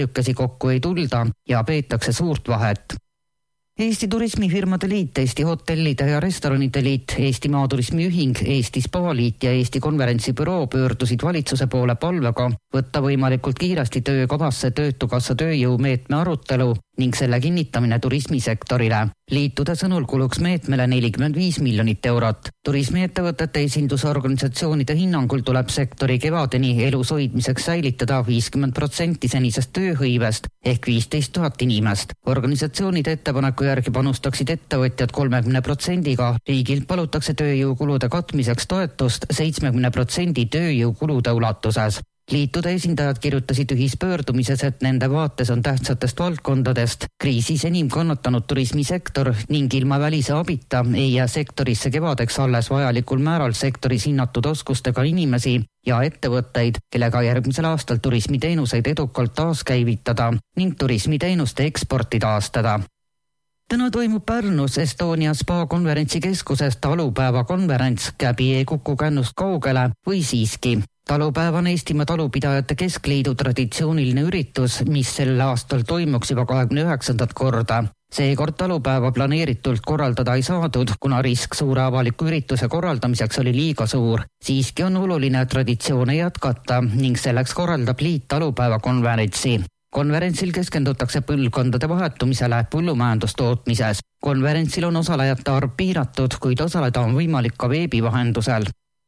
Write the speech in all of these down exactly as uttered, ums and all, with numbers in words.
Tükkesi kokku ei tulda ja peetakse suurt vahet. Eesti turismifirmade liit, Eesti hotellide ja restoranide liit, Eesti maaturismi ühing, Eesti spaaliit ja Eesti konverentsibüroo pöördusid valitsuse poole palvega võtta võimalikult kiiresti töökavasse töötukassa tööjõumeetme arutelu ning selle kinnitamine turismisektorile. Liitude sõnul kuluks meetmele nelikümmend viis miljonit eurot. Turismiettevõtete esindusorganisatsioonide hinnangul tuleb sektori kevadeni elus hoidmiseks säilitada viiskümmend protsenti senisest tööhõivest ehk viisteist tuhat inimest. Organisatsioonide ettepaneku järgi panustaksid ettevõtjad kolmekümne protsendiga. Riigilt palutakse tööjõukulude katmiseks toetust seitsekümmend protsenti tööjõukulude ulatuses. Liitude esindajad kirjutasid ühispöördumises, et nende vaates on tähtsatest valdkondadest kriisis enim kannatanud turismisektor ning ilma välise abita ei jää sektorisse kevadeks alles vajalikul määral sektoris hinnatud oskustega inimesi ja ettevõtteid, kellega järgmisel aastal turismiteenuseid edukalt taaskäivitada ning turismiteenuste eksporti taastada. Täna toimub Pärnus Estonia Spa konverentsikeskuses talupäeva konverents Käbi ei kuku kännust kaugele või siiski. Talupäev on Eestimaa talupidajate keskliidu traditsiooniline üritus, mis sel aastal toimuks juba kahekümne üheksandat korda. Seekord talupäeva planeeritult korraldada ei saadud, kuna risk suure avaliku ürituse korraldamiseks oli liiga suur. Siiski on oluline traditsioone jätkata ning selleks korraldab liit talupäeva konverentsi. Konverentsil keskendutakse põlvkondade vahetumisele põllumajandustootmises. Konverentsil on osalejate arv piiratud, kuid osaleda on võimalik ka veebi vahendusel.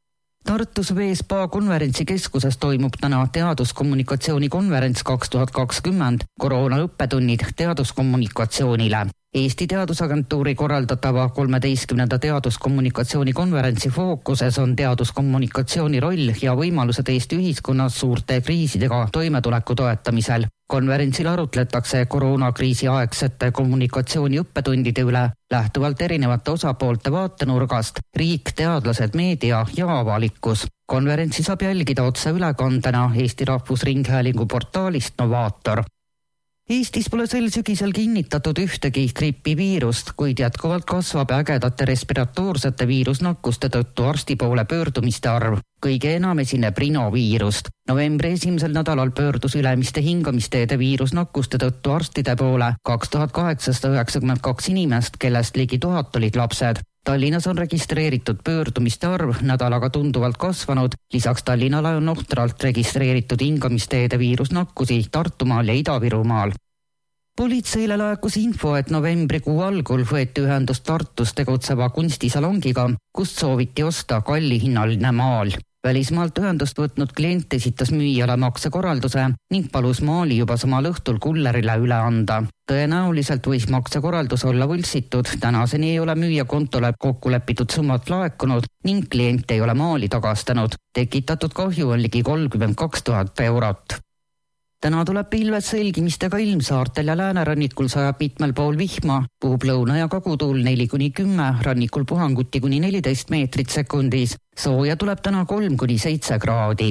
Tartus Vee Spa konverentsikeskuses toimub täna teaduskommunikatsiooni konverents kaks tuhat kakskümmend, koroona õppetunnid teaduskommunikatsioonile. Eesti Teadusagentuuri korraldatava kolmeteistkümnenda teaduskommunikatsiooni konverentsi fookuses on teaduskommunikatsiooni roll ja võimalused Eesti ühiskonnas suurte kriisidega toimetuleku toetamisel. Konverentsil arutletakse koroonakriisi aegsete kommunikatsiooni õppetundide üle, lähtuvalt erinevate osapoolte vaatenurgast, riik, teadlased, meedia ja avalikkus. Konverentsi saab jälgida otse ülekandena Eesti Rahvusringhäälingu portaalist Novaator. Eestis pole sel sügisel kinnitatud ühtegi gripiviirust, kuid jätkuvalt kasvab ägedate respiratoorsete viirusnakkuste tõttu arsti poole pöördumiste arv. Kõige enam esineb rinoviirust. Novembri esimesel nädalal pöördus ülemiste hingamisteede viirusnakkuste tõttu arstide poole kaks tuhat kaheksasada üheksakümmend kaks inimest, kellest ligi tuhat olid lapsed. Tallinnas on registreeritud pöördumiste arv nädalaga tunduvalt kasvanud, lisaks Tallinnale on ohtralt registreeritud hingamisteede viirusnakkusi Tartumaal ja Ida-Virumaal. Politseile laekus info, et novembrikuu algul võeti ühendust Tartus tegutseva kunstisalongiga, kust sooviti osta kallihinnaline maal. Välismaalt ühendust võtnud klient esitas müüjale maksekorralduse ning palus maali juba samal õhtul kullerile üle anda. Tõenäoliselt võis maksekorraldus olla võltsitud, tänaseni ei ole müüja kontole kokkulepitud summat laekunud ning klient ei ole maali tagastanud. Tekitatud kahju on ligi kolmkümmend kaks tuhat eurot. Täna tuleb pilved selgimistega ilmsaartel ja läänerannikul sajab mitmel pool vihma, puhub lõuna- ja kagutuul neli kuni kümme, rannikul puhanguti kuni neliteist meetrit sekundis. Sooja tuleb täna kolm kuni seitse kraadi.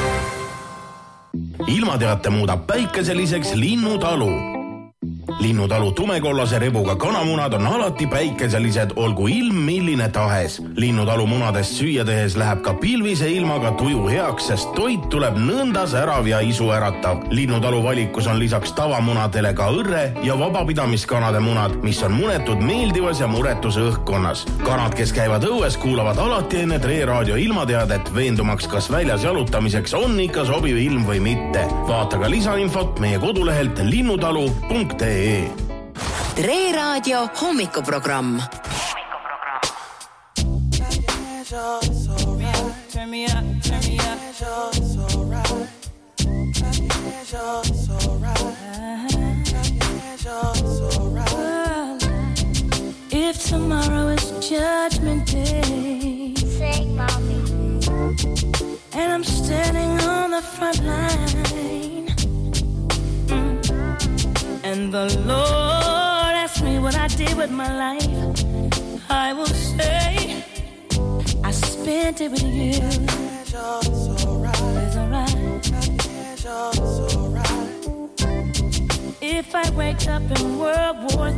Ilmateate muudab päikeseliseks Linnutalu. Linnutalu tumekollase rebuga kanamunad on alati päikeselised, olgu ilm milline tahes. Linnutalu munadest süüa tehes läheb ka pilvise ilmaga tuju heaks, sest toit tuleb nõnda särav ja isu äratav. Linnutalu valikus on lisaks tavamunadele ka õrre ja vabapidamiskanade munad, mis on munetud meeldivas ja muretus õhkkonnas. Kanad, kes käivad õues, kuulavad alati enne Tre Raadio ilmateadet, veendumaks, kas väljas jalutamiseks on ikka sobiv ilm või mitte. Vaata ka lisainfot meie kodulehelt linnutalu punkt ee. Tre Raadio hommikuprogramm. Turn me up, turn me up. If tomorrow is judgment day, say mommy, and I'm standing on the front line, and the Lord asked me what I did with my life, I will say I spent it with you. It's alright. If I wake up in World War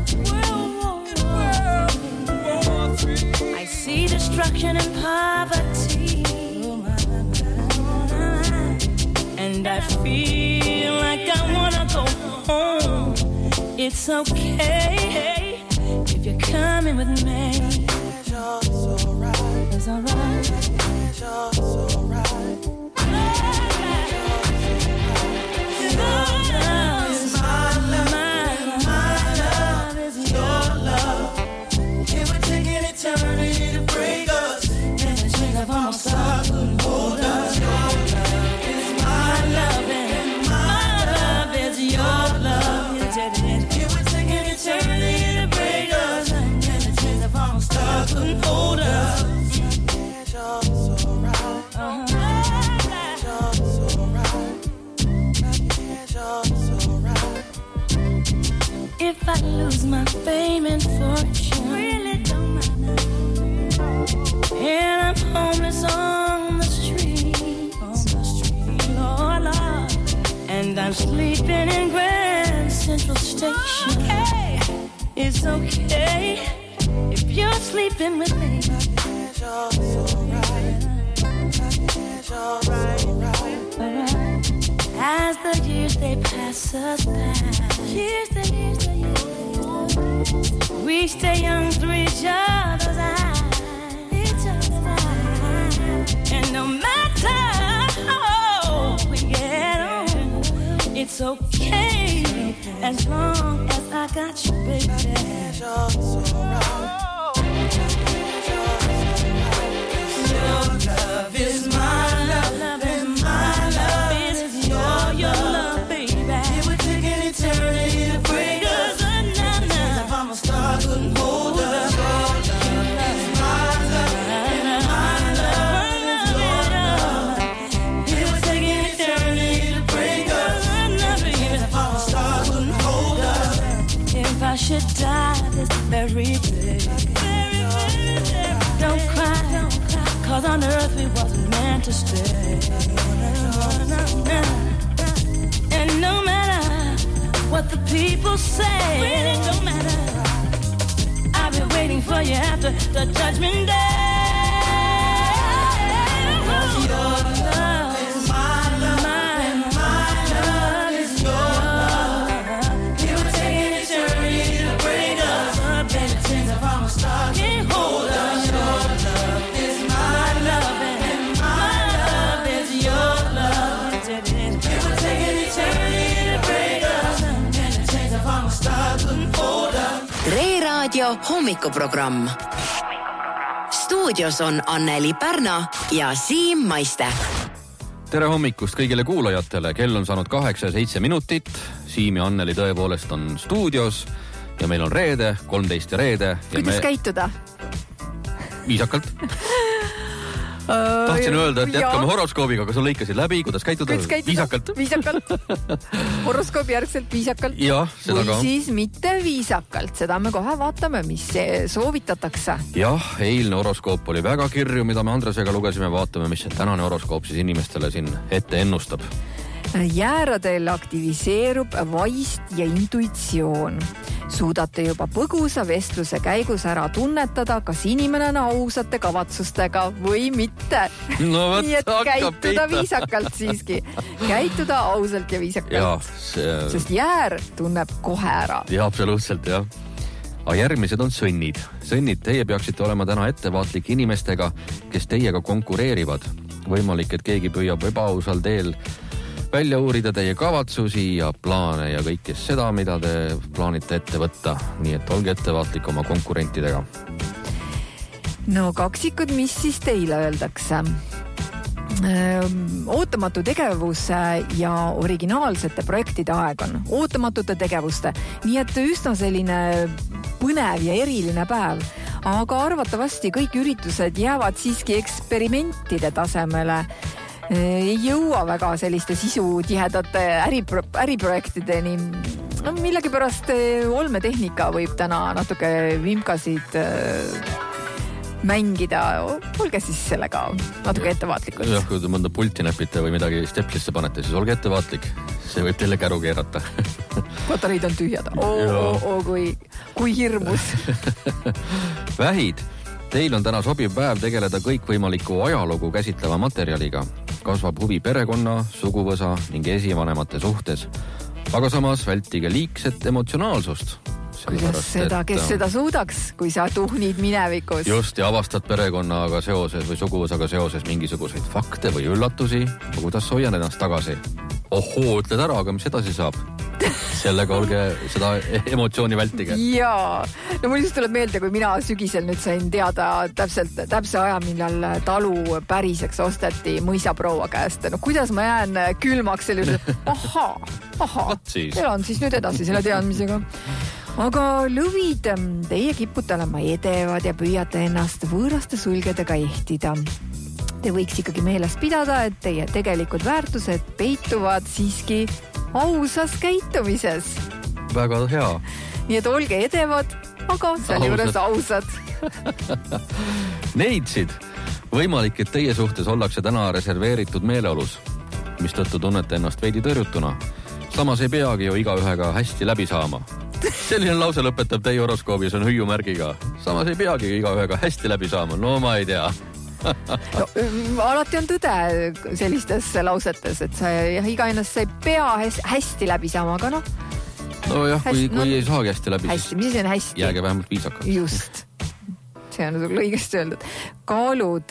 Three, I see destruction and poverty, and I feel like I wanna go home. It's okay if you're coming with me. It's alright. It's alright. It's alright. If I lose my fame and fortune, really don't matter. And I'm homeless on the street, on the street, Lord, Lord. And I'm sleeping in Grand Central Station. Okay. It's okay if you're sleeping with me. It's alright. It's alright. Alright. As the years they pass us by, years the years the years, we stay young through each other's eyes, each other's eyes. And no matter how we get on, it's okay as long as I got you, baby. Your love is my love, love is my love. Your love, baby. It would take an eternity to break us. If I'm a star, couldn't hold us. Your love is my love, and my love is your love. It would take an eternity to break us. If I'm a star, couldn't hold us. If I should die this very day, don't cry, don't cry, 'cause on earth we wasn't meant to stay. And no matter what the people say, really don't matter. I've been waiting for you after the judgment day. 'Cause your love is my love, and my love is your love. It would take an eternity to break us up, and it seems if I'm a star, can't hold us. Your love is my love, and my love is your love. It would take an eternity to break us, and it seems if I'm a star, couldn't hold us. Tre Raadio hommikuprogramm. Stuudios on Anneli Pärna ja Siim Maiste. Tere hommikust kõigile kuulajatele. Kell on saanud kaheksa ja seitse minutit. Siim ja Anneli tõepoolest on stuudios ja meil on reede, kolmteist ja reede. Kuidas me... käituda? Viisakalt. Tahtsin öelda, et jätkame horoskoobiga, aga sul lõikasid läbi. Kuidas käituda? Viisakalt. Viisakalt. Horoskoobi järgselt viisakalt. Jah, seda ka. Või siis mitte viisakalt. Seda me kohe vaatame, mis soovitatakse. Jah, eilne horoskoop oli väga kirju, mida me Andresega lugesime. Vaatame, mis see tänane horoskoop siis inimestele siin ette ennustab. Jääradel aktiviseerub vaist ja intuitsioon. Suudate juba põgusa vestluse käigus ära tunnetada, kas inimene on ausate kavatsustega või mitte. No, võt, nii et käituda viisakalt siiski. Käituda ausalt ja viisakalt. Ja, see... Sest jäär tunneb kohe ära. Ja, absoluutselt, jah. Aga järgmised on sõnnid. Sõnnid, teie peaksite olema täna ettevaatlik inimestega, kes teiega konkureerivad. Võimalik, et keegi püüab ebaausal teel välja uurida teie kavatsusi ja plaane ja kõike seda, mida te plaanite ette võtta. Nii et olge ettevaatlik oma konkurentidega. No kaksikud, mis siis teile öeldakse? Ootamatu tegevuse ja originaalsete projektide aeg on. Ootamatute tegevuste. Nii et üsna selline põnev ja eriline päev. Aga arvatavasti kõik üritused jäävad siiski eksperimentide tasemele. Ei jõua väga selliste sisu tihedate äripro- äriprojektideni. No, millegi pärast olmetehnika võib täna natuke vimkasid mängida. Olge siis sellega natuke ettevaatlikud. Jah, kui te mõnda pulti näpite või midagi steplisse panete, siis olge ettevaatlik. See võib teile käru keerata. Patareid on tühjad. Oo, oo, oo, kui, kui hirmus. Vähid. Teil on täna sobiv päev tegeleda kõikvõimaliku ajalugu käsitleva materjaliga. Kasvab huvi perekonna, suguvõsa ning esivanemate suhtes. aga samas vältige liigset emotsionaalsust. Kuidas seda, kes et, seda suudaks, kui sa tuhnid minevikus? Just, ja avastad perekonnaga seoses või suguvõsaga seoses mingisuguseid fakte või üllatusi. Kuidas hoian ennast tagasi? Ohoo, ütled ära, aga mis edasi saab? Sellega olge seda emotsiooni vältige. Jaa, no mul just tuleb meelde, kui mina sügisel nüüd sain teada täpselt, täpse aja, millal talu päriseks osteti mõisaproua käest. No kuidas ma jään külmaks selle üle? Ahaa, ahaa, elan siis nüüd edasi selle teadmisega. Aga lõvid, teie kipute olema edevad ja püüate ennast võõraste sulgedega ehtida. Te võiks ikkagi meeles pidada, et teie tegelikud väärtused peituvad siiski ausas käitumises. Väga hea. Nii et olge edevad, aga selle juures ausad. Neidsid. Võimalik, et teie suhtes ollakse täna reserveeritud meeleolus, mis tõttu tunnete ennast veidi tõrjutuna. Samas ei peagi ju igaühega hästi läbi saama. Selline lause lõpetab teie horoskoobis on hüüumärgiga. Samas ei peagi igaühega hästi läbi saama. No ma ei tea. No, alati on tõde sellistes lausetes, et sa iga ennast sa ei pea hästi läbi saama, aga noh. No jah, kui, kui no, ei saagi hästi läbi, hästi, siis mis on hästi? Jääge vähemalt viisakaks. Just. See on sul õigesti öeldud. Kaalud,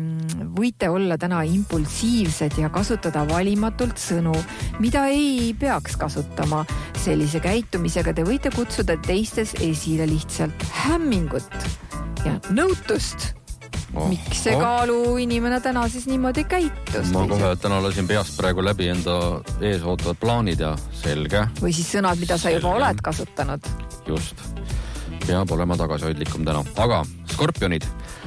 võite olla täna impulsiivsed ja kasutada valimatult sõnu, mida ei peaks kasutama. Sellise käitumisega te võite kutsuda teistes esile lihtsalt hämmingut ja nõutust. Oh, Miks see kaalu inimene täna siis niimoodi käitus? Ma kohe täna lasin peast praegu läbi enda ees ootavad plaanid ja selge. Või siis sõnad, mida sa selge. Juba oled kasutanud. Just. Peab olema tagasihoidlikum täna. Aga skorpionid,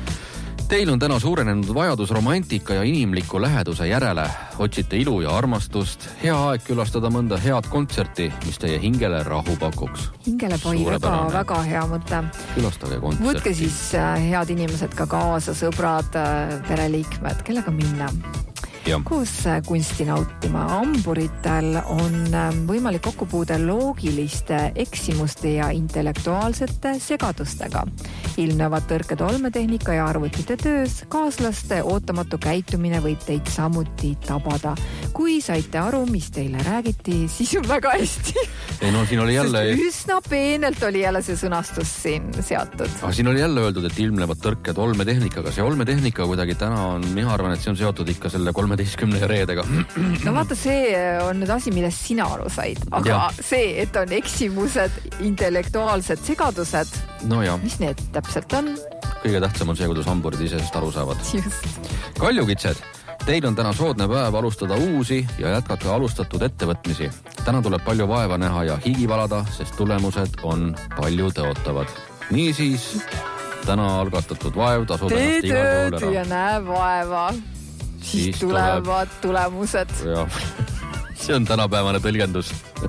teil on täna suurenenud vajadus romantika ja inimliku läheduse järele. Otsite ilu ja armastust. Hea aeg külastada mõnda head kontserti, mis teie hingele rahu pakuks. Hingele pai väga, väga hea mõte. Külastage kontserti. Võtke siis head inimesed ka kaasa, sõbrad, pereliikmed, kellega minna. Ja. Koos kunsti nautima. Amburitel on võimalik kokkupuude loogiliste eksimuste ja intellektuaalsete segadustega. Ilmnevad tõrked olmetehnika ja arvutite töös. Kaaslaste ootamatu käitumine võib teid samuti tabada. Kui saite aru, mis teile räägiti, siis on väga hästi. Ei, no, siin oli jälle... Üsna peenelt oli jälle see sõnastus siin seatud. Aga siin oli jälle öeldud, et ilmnevad tõrked olmetehnikaga. See olmetehnika kuidagi täna on, mina arvan, et see on seotud ikka selle kolmeteistkümne reedega. No vaata, see on nüüd asi, millest sina aru said. Aga ja. See, et on eksimused, intellektuaalsed segadused, no ja. Mis need täpselt on? Kõige tähtsam on see, kuidas hamburid ise sest aru saavad. Just. Kaljukitsed, teil on täna soodne päev alustada uusi ja jätkata alustatud ettevõtmisi. Täna tuleb palju vaeva näha ja higi valada, sest tulemused on palju tõotavad. Niisiis, täna algatatud vaev tasub ennast igal pool ära. Tee tööd ja näe vaeva. Siis tulevad tulemused. Ja. See on tänapäevane tõlgendus.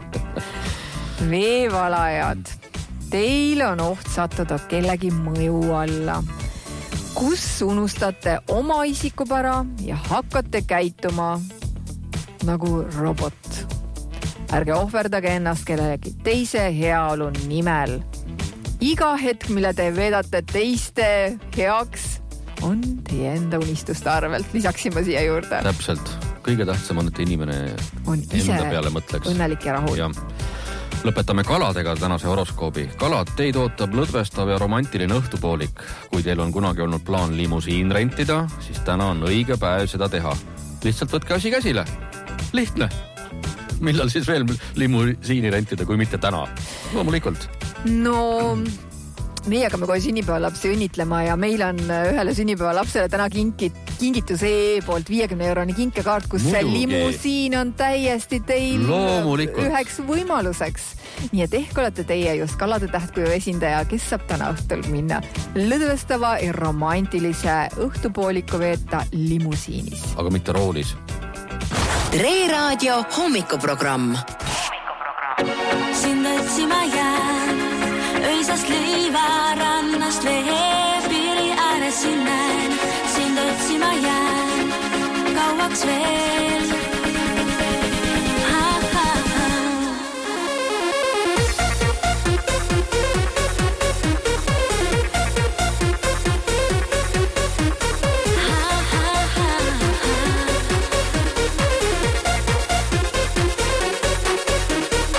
Veevalajad. Teil on oht sattuda kellegi mõju alla. Kus unustate oma isikupära ja hakkate käituma nagu robot. Ärge ohverdage ennast kellegi teise heaolu nimel. Iga hetk, mille te vedate teiste heaks, on teie enda unistuste arvelt. Lisaksin ma siia juurde. Täpselt. Kõige tähtsam on, et inimene on ise peale mõtleks. Õnnelik ja rahul. Ja. Lõpetame kaladega tänase horoskoobi. Kalad, teid ootab lõdvestav ja romantiline õhtupoolik. Kui teil on kunagi olnud plaan limusiin rentida, siis täna on õige päev seda teha. Lihtsalt võtke asi käsile. Lihtne. Millal siis veel limusiini rentida, kui mitte täna? Loomulikult. No... Meie hakkame kohe sünnipäevalapsi õnnitlema ja meil on ühele sünnipäevalapsele täna kinkit, kingituse e-poolt viiekümne euroni kinkekaart, kus see limusiin on täiesti teil Loomulikult. Üheks võimaluseks. Nii et ehk olete teie just Kalade tähtkuju esindaja, kes saab täna õhtul minna lõdvestava ja romantilise õhtupooliku veeta limusiinis. Aga mitte roolis. Tre Raadio hommikuprogramm. Sind otsima jään. Öisast leiva rannast veepiiri ääres näen. Sind otsima jään kauaks veel. Ha, ha, ha. Ha, ha, ha, ha.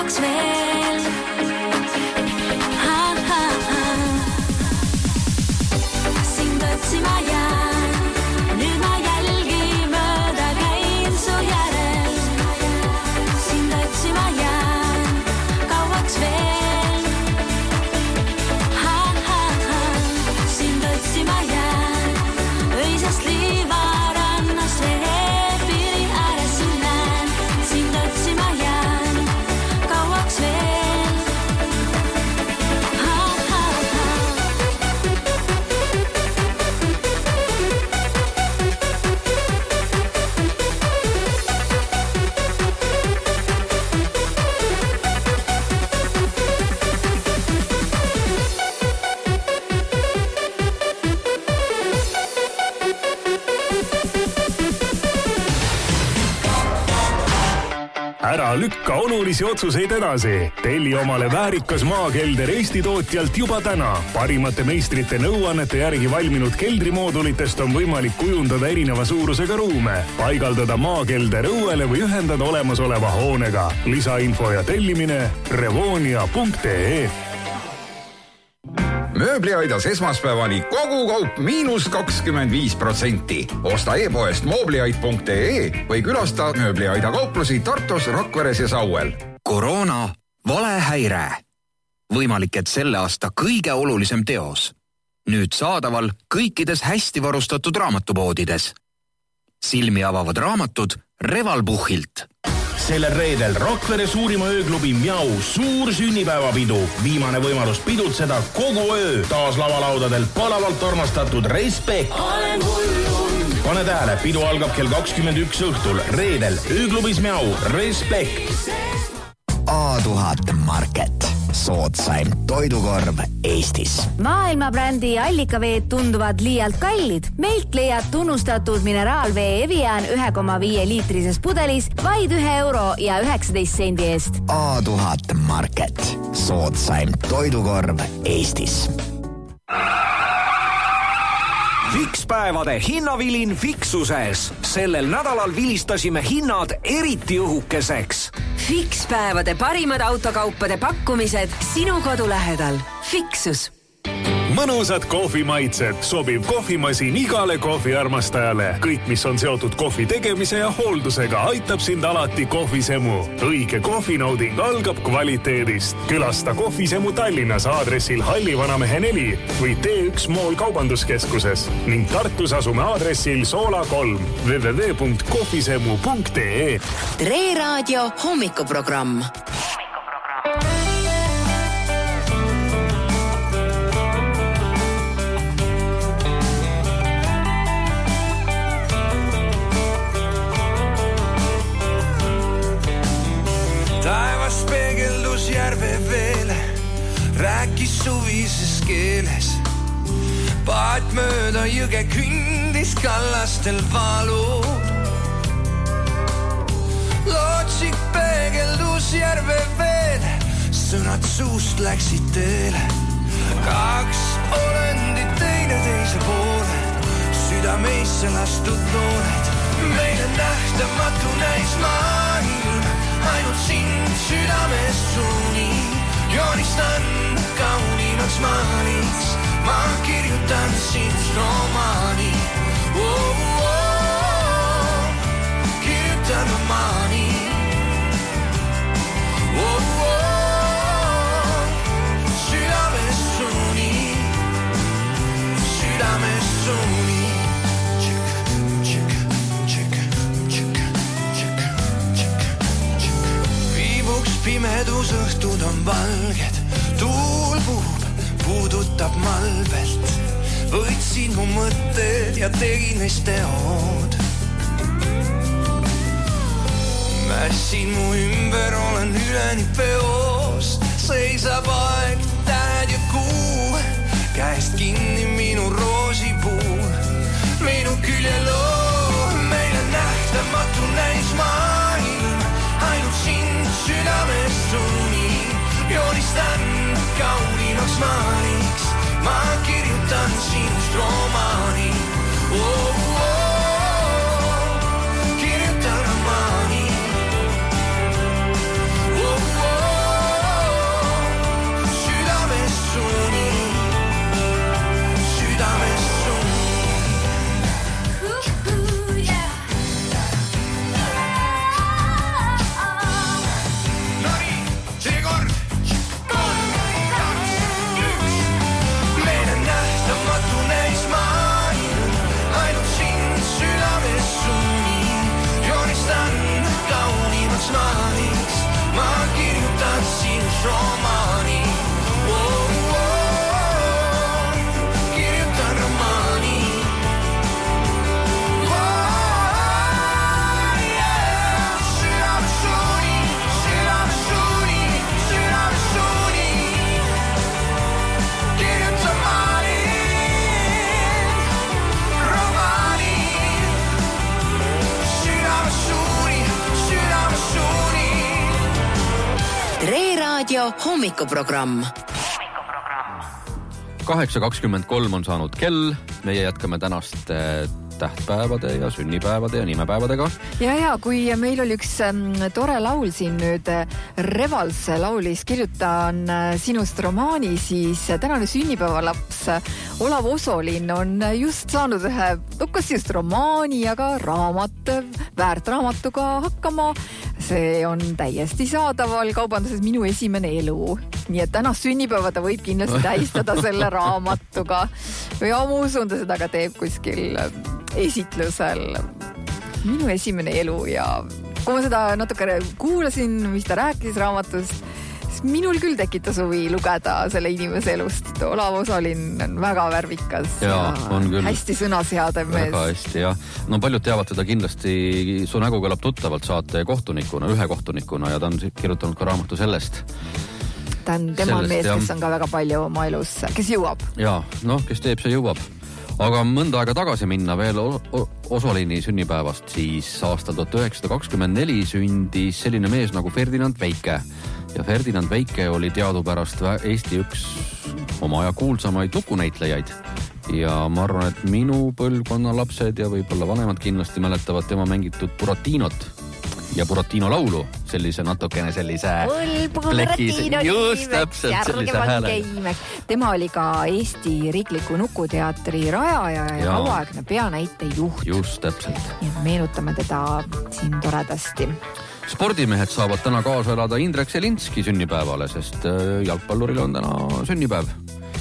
kauaks veel. Ha, ha, ha. Sind otsima jään, nüüd ma jälgi mööda käin su järel. Sind otsima jään, kauaks veel. Ha, ha, ha. Sind otsima jään, öisest liivarannas veepili ääres sind näen. Sind otsima jään, kauaks veel. Ha, ha, ha. Ära lükka olulisi otsuseid edasi. Telli omale väärikas maakelder Eesti tootjalt juba täna. Parimate meistrite nõuannete järgi valminud keldrimoodulitest on võimalik kujundada erineva suurusega ruume, paigaldada maakelder õuele või ühendada olemasoleva hoonega. Lisainfo ja tellimine revonia punkt ee. Mööbliaidas esmaspäevani kogu kaup miinus kakskümmend viis protsenti. Osta e-poest moobliaid punkt ee või külasta Mööbliaida kauplusi Tartus, Rakveres ja Sauel. Koroona, valehäire. Võimalik, et selle aasta kõige olulisem teos. Nüüd saadaval kõikides hästi varustatud raamatupoodides. Silmi avavad raamatud Revalbuchilt. Sellel reedel Rakvere suurima ööklubi Mjau suur sünnipäevapidu. Viimane võimalus pidutseda kogu öö. Taas lavalaudadel palavalt armastatud Respekt. Olen hullun. Pane tähele, pidu algab kell kakskümmend üks õhtul. Reedel ööklubis Mjau Respekt. A tuhat Market. Sootsaim toidukorv Eestis. Maailmabrändi allikaveed tunduvad liialt kallid. Meilt leiad tunnustatud mineraalvee Evian ühe koma viis liitrises pudelis vaid ühe euro ja üheksateist sendi eest. A tuhat Market. Sootsaim toidukorv Eestis. Fikspäevade hinnavilin Fiksuses. Sellel nädalal vilistasime hinnad eriti õhukeseks. Fikspäevade parimad autokaupade pakkumised sinu kodu lähedal. Fiksus. Mõnusad kohvimaitsed, sobiv kohvimasin igale kohviarmastajale. Kõik, mis on seotud kohvi tegemise ja hooldusega, aitab sind alati kohvisemu. Õige kohvinauding algab kvaliteedist. Külasta kohvisemu Tallinnas aadressil Halli Vanamehe neli või T üks Mool kaubanduskeskuses ning Tartus asume aadressil Soola kolm w w w punkt kohvisemu punkt ee. Tre Raadio hommikuprogramm. Peegeldus järve veele, rääkis suvises keeles. Paat mööda jõge kündis kallastel valud. Lootsik peegeldus järve veele, sõnad suust läksid teele. Kaks olendid teine teise poole, südameisse lastud noored. Meile nähtamatu näis maailm, ainult sind südames suuni. Joonistan kaunimaks maaliks, ma kirjutan sind romaani. Oh, oh, kirjutan romaani. Oh, oh, südames suuni, südames suuni. Pimedus õhtud on valged, tuul puhub, puudutab malvelt. Võtsin mu mõtted ja tegin neist teod. Mässin mu ümber, olen üleni peost. Seisab aeg, tähed ja kuu, käest kinni minu roosipuu. Minu küljelo, meile nähtamatu näis maailm, ainult sind südames suuni. Joonistan kaunimaks maaliks, ma kirjutan sinust romaani. Oh, oh, kirjutan romaani. Oh, oh, Raadio hommikuprogramm. kaheksa kakskümmend kolm on saanud kell. Meie jätkame tänast tähtpäevade ja sünnipäevade ja nimepäevadega. Ja, ja kui meil oli üks tore laul siin nüüd, Revals laulis Kirjutan sinust romaani, siis tänane sünnipäevalaps Olav Osolin on just saanud ühe, kas just romaani, aga raamat, väärtraamatuga hakkama. See on täiesti saadaval kaubanduses Minu esimene elu. Nii et tänast sünnipäeva ta võib kindlasti tähistada selle raamatuga. Ja ma usun, ta seda ka teeb kuskil esitlusel Minu esimene elu ja kui ma seda natuke kuulasin, mis ta rääkis raamatust, siis minul küll tekitas huvi lugeda selle inimese elust. Olav Osolin on väga värvikas ja, ja on küll hästi sõnaseadev mees. Väga hästi, jah. No paljud teavad teda kindlasti, su nägu kõlab tuttavalt saate kohtunikuna, ühe kohtunikuna ja ta on kirjutanud ka raamatu sellest. Ta on tema sellest, mees, kes on ka väga palju oma elus, kes jõuab. Ja, noh, kes teeb, see jõuab. Aga mõnda aega tagasi minna veel Osolini sünnipäevast, siis aastal tuhat üheksasada kakskümmend neli sündis selline mees nagu Ferdinand Väike. Ja Ferdinand Väike oli teadupärast Eesti üks oma aja kuulsamaid lukunäitlejaid. Ja ma arvan, et minu põlvkonna lapsed ja võib-olla vanemad kindlasti mäletavad tema mängitud Buratinot ja Buratino laulu, sellise natukene sellise plekis, just täpselt sellise hääle. Tema oli ka Eesti riikliku nukuteatri rajaja ja, ja kauaaegne peanäite juht. Just täpselt. Ja meenutame teda siin toredasti. Spordimehed saavad täna kaasa elada Indrek Selinski sünnipäevale, sest jalgpalluril on täna sünnipäev.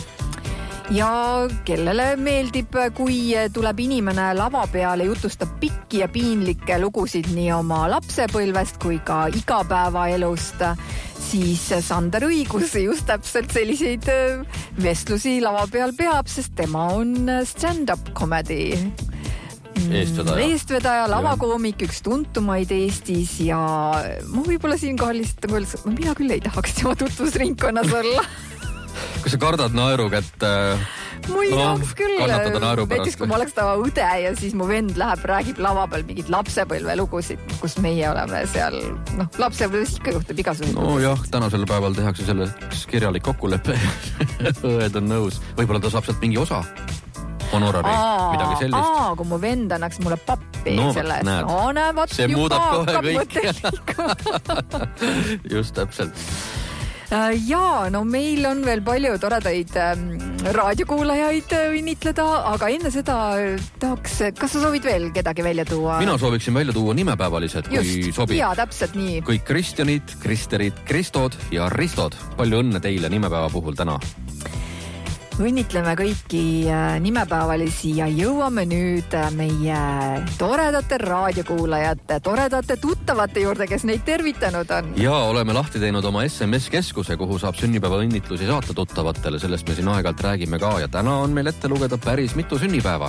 Ja kellele meeldib, kui tuleb inimene lava peale, jutustab pikki ja piinlikke lugusid nii oma lapsepõlvest kui ka igapäevaelust, siis Sander Õigus just täpselt selliseid vestlusi lava peal peab, sest tema on stand-up comedy. Eestvedaja. Eestvedaja, lavakoomik, üks tuntumaid Eestis ja ma võib-olla siin kohal lihtsalt mõeldes, mina küll ei tahaks tema tutvusringkonnas olla. Kas sa kardad naeru kätt? Mu ei no, tahaks küll. Näiteks kui ma oleks ta õde ja siis mu vend läheb, räägib lava peal mingid lapsepõlve lugusid, kus meie oleme seal, noh, lapsepõlves ikka juhtub igasuguseid. No jah, tänasel päeval tehakse selleks kirjalik kokkulepe. Õed on nõus. Võib-olla ta saab sealt mingi osa. Honorari, aa, midagi sellist. Aa, kui mu vend annaks mulle pappi no, sellest. Näed. No, näed, see muudab kohe kõik. Just täpselt. Ja, no meil on veel palju toredaid ähm, raadiokuulajaid õnnitleda, aga enne seda tahaks, kas sa soovid veel kedagi välja tuua? Mina sooviksin välja tuua nimepäevalised, kui Just, sobib. Ja, täpselt nii. Kõik Kristjanid, Kristerid, Kristod ja Ristod. Palju õnne teile nimepäeva puhul täna. Õnnitleme kõiki nimepäevalisi ja jõuame nüüd meie toredate raadiokuulajate, toredate tuttavate juurde, kes neid tervitanud on. Ja oleme lahti teinud oma S M S-keskuse, kuhu saab sünnipäeva õnnitlusi saata tuttavatele. Sellest me siin aeg-ajalt räägime ka ja täna on meil ette lugeda päris mitu sünnipäeva.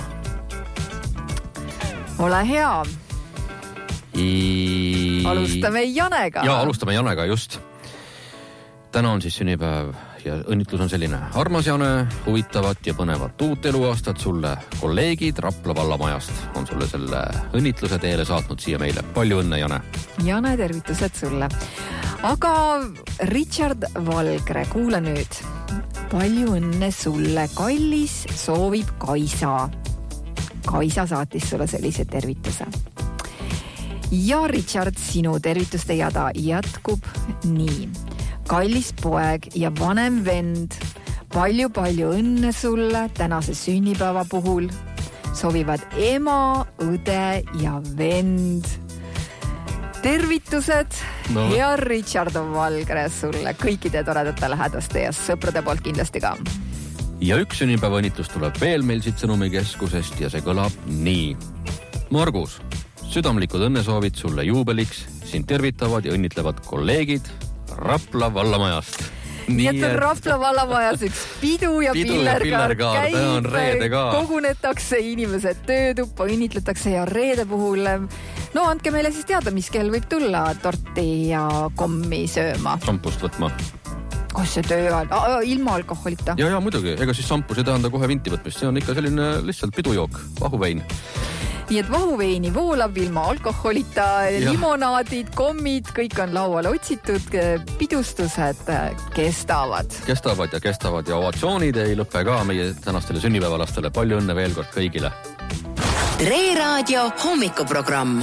Ole hea. I... Alustame Janega. Ja, alustame Janega, just. Täna on siis sünnipäev ja õnnitlus on selline. Armas Jane, huvitavat ja põnevat uut eluaastat sulle. Kolleegid Rapla vallamajast on sulle selle õnnitluse teele saatnud siia meile. Palju õnne, Jane. Jane, tervitused sulle. Aga Richard Valgre, kuula nüüd. Palju õnne sulle. Kallis soovib Kaisa. Kaisa saatis sulle sellise tervituse. Ja Richard, sinu tervituste jada jätkub nii. Kallis poeg ja vanem vend, palju-palju õnne sulle tänase sünnipäeva puhul. Soovivad ema, õde ja vend. Tervitused, no. Hea Richard Valgre sulle kõikide toredate lähedaste ja sõprade poolt kindlasti ka. Ja üks sünnipäeva õnnitlus tuleb veel meil siit Sõnumikeskusest ja see kõlab nii. Margus, südamlikud õnnesoovid sulle juubeliks, sind tervitavad ja õnnitlevad kolleegid Rapla vallamajast. Nii et on Rapla vallamajas üks pidu ja pillerkaar käib, kogunetakse inimesed töötuppa, õnnitletakse ja reede puhul, no andke meile siis teada, mis kell võib tulla torti ja kommi sööma. Sampust võtma. Kas see töö on? Ilma alkoholita? Ja, ja muidugi, ega siis sampus ei tähenda kohe vinti võtmist, see on ikka selline lihtsalt pidujook, vahuvein. nii et vahuveini voolab ilma alkoholita, limonaadid, kommid, kõik on lauale otsitud, pidustused kestavad. Kestavad ja kestavad ja ovatsioonid ei lõppe ka meie tänastele sünnipäevalastele. Palju õnne veel kord kõigile. Tre Raadio hommikuprogramm.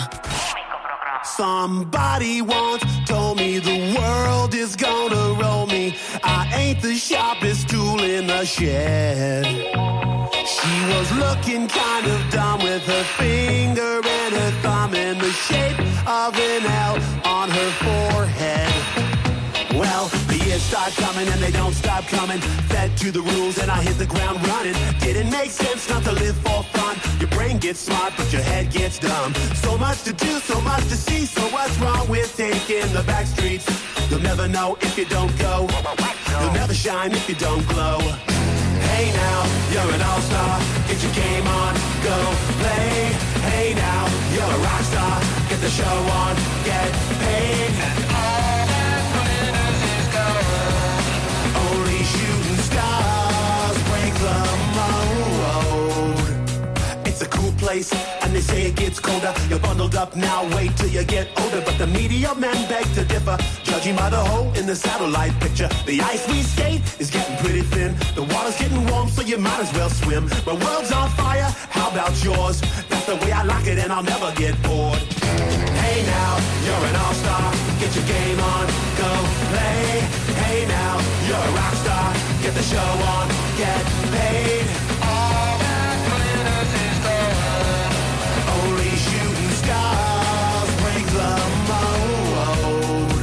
Somebody once told me the world is gonna roll me. I ain't the sharpest tool in the shed. She was looking kind of dumb with her finger and her thumb in the shape of an L on her forehead. Well, the years start coming and they don't stop coming. Fed to the rules and I hit the ground running. Didn't make sense not to live for fun. Your brain gets smart but your head gets dumb. So much to do, so much to see. So what's wrong with taking the back streets? You'll never know if you don't go. You'll never shine if you don't glow. Hey now, you're an all-star. Get your game on, go play. Hey now, you're a rock star. Get the show on, get paid. And all that glitters is gold. Only shooting stars break the mold. It's a cool place, and they say it gets colder. You're bundled up now, wait till you get older. But the media men beg to differ, judging by the hole in the satellite picture. The ice we skate is getting pretty thin. The water's getting warm, so you might as well swim. My world's on fire, how about yours? That's the way I like it, and I'll never get bored. Hey now, you're an all-star. Get your game on, go play. Hey now, you're a rock star. Get the show on, get paid. All that glitters is gold. Only shooting stars break the mold.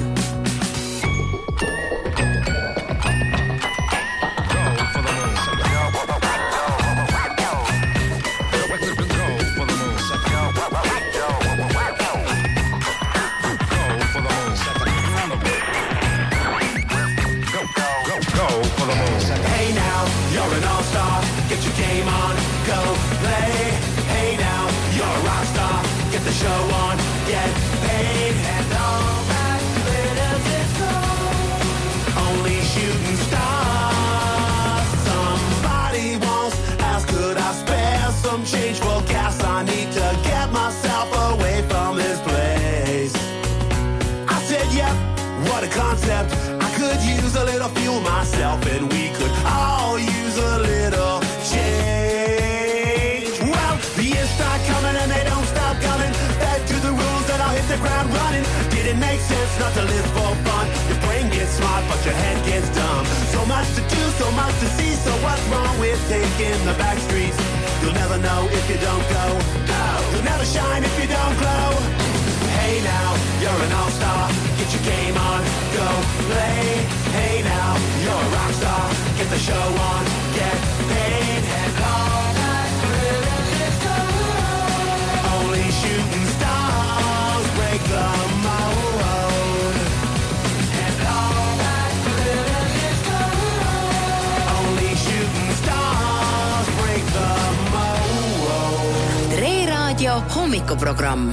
Go for the moon. Go for the moon. Hey now, you're an all-star. Get your game on, go play. Hey now, you're a rock star. Get the show on, get paid. And all that glitters is gold. Only shooting stars. Somebody once asked, could I spare some change for gas? I need to get myself away from this place. I said, yep, what a concept. I could use a little fuel myself, and we could all use a little change. Well, the years start coming and they don't stop coming. Back to the rules and I'll hit the ground running. Didn't make sense not to live for fun. Your brain gets smart but your head gets dumb. So much to do, so much to see. So what's wrong with taking the back streets? You'll never know if you don't go. No. You'll never shine if you don't glow. Hey now, you're an all-star. Get your game on, go play. Hey now, you're a rock star. Get the show on, get paid. And all that glitters is gold. Only shooting stars break the mold. And all that glitters is gold. Only shooting stars break the mold. Tre Raadio hommikuprogramm.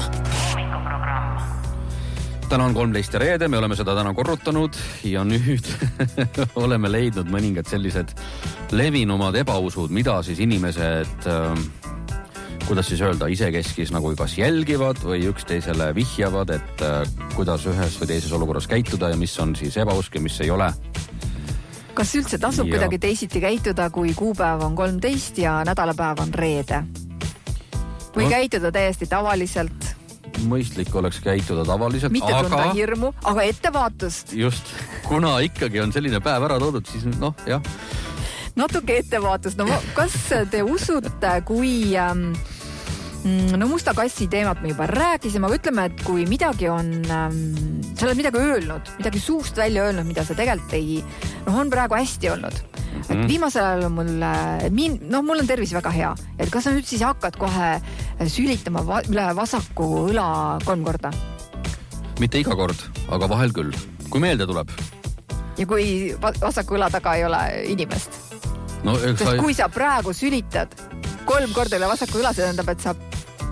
Täna on kolmteist ja reede, me oleme seda täna korrutanud ja nüüd oleme leidnud mõningad sellised levinumad ebausud, mida siis inimesed, kuidas siis öelda, isekeskis nagu kas jälgivad või üksteisele vihjavad, et kuidas ühes või teises olukorras käituda ja mis on siis ebausk ja mis ei ole. Kas üldse tasub ja kuidagi teisiti käituda, kui kuupäev on kolmteist ja nädalapäev on reede? Või no, käituda täiesti tavaliselt? Mõistlik oleks käituda tavaliselt, mitte tunda aga... hirmu, aga ettevaatust. Just, kuna ikkagi on selline päev ära toodud, siis noh, jah. Natuke ettevaatust. No kas te usute, kui... Ähm, no musta kassi teemat me juba rääkisime, aga ütleme, et kui midagi on... Ähm, sa oled midagi öelnud, midagi suust välja öelnud, mida sa tegelikult ei... No on praegu hästi olnud. Et viimasel ajal on mul, no mul on tervis väga hea, et kas sa nüüd siis hakkad kohe sülitama üle vasaku õla kolm korda? Mitte iga kord, aga vahel küll, kui meelde tuleb. Ja kui vasaku õla taga ei ole inimest? No, Sest sa... kui sa praegu sülitad kolm korda üle vasaku õla, see tähendab, et sa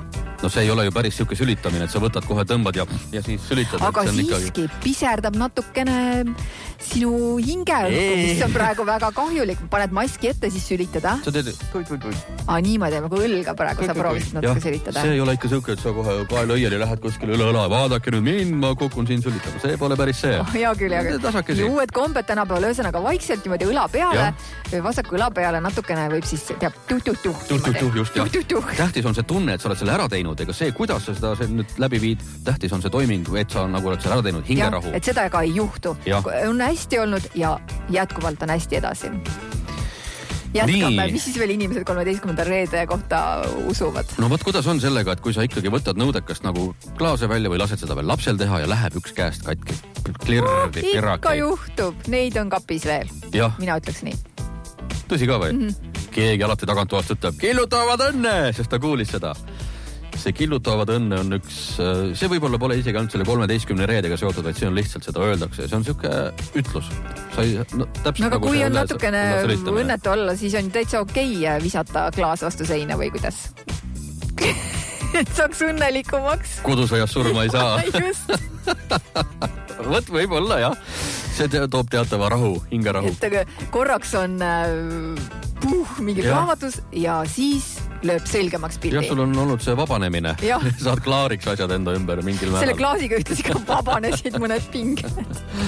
no see ei ole ju päris siuke sülitamine, et sa võtad kohe tõmbad ja, ja siis sülitad. Aga siiski ikkagi... piserdab natukene sinu hingeõhku, mis on praegu väga kahjulik. Paned maski ette, siis sülitad, äh? Sa teed... Tuid, tuid, tuid. Aa, niimoodi, nagu õlga praegu sa proovisid natuke sülitada. See ei ole ikka siuke, et sa kohe kaela õieli lähed kuskile üle õla. Vaadake nüüd mind, ma kukun siin sülitama. See pole päris see. Oh, hea küll, hea küll. Ja uued kombed tänapäeval öösõnaga vaikselt niimoodi õla peale, vasaku õla peale natukene võib siis teab tuh-tuh-tuh. Tuh-tuh-tuh, just jah. Tähtis on see tunne, et sa oled selle ära teinud, ega see, kuidas sa seda see nüüd läbi viid, tähtis on see toiming, et sa nagu oled selle ära teinud, hingerahu. Ja, et seda ka ei juhtu. On hästi olnud ja jätkuvalt on hästi edasi. Jätkame, mis siis veel inimesed kolmeteistkümnendal reede kohta usuvad? No võt, kuidas on sellega, et kui sa ikkagi võtad nõudekast nagu klaase välja või lased seda veel lapsel teha ja läheb üks käest katki? Klirdi, oh, ikka juhtub, neid on kapis veel. Ja. Mina ütleks nii. Tõsi ka või? Mm-hmm. Keegi alati tagantoast ütleb, killutavad õnne, sest ta kuulis seda. See killutavad õnne on üks, see võib-olla pole isegi ainult selle kolmeteistkümne reedega seotud, vaid see on lihtsalt seda öeldakse. See on siuke ütlus. Sai, no, no aga nagu kui on üle, natukene õnnetu olla, siis on täitsa okei visata klaas vastu seina või kuidas? Et saaks õnnelikumaks. Kodusõjas surma ei saa. Just. Võt võib-olla, jah. See toob teatava rahu, hingerahu. Et korraks on puh, mingi raamatus ja siis lööb selgemaks pildi. Jah, sul on olnud see vabanemine. Saad klaariks asjad enda ümber mingil määral. Selle klaasiga ühtlasi ka vabanesid mõned pinged.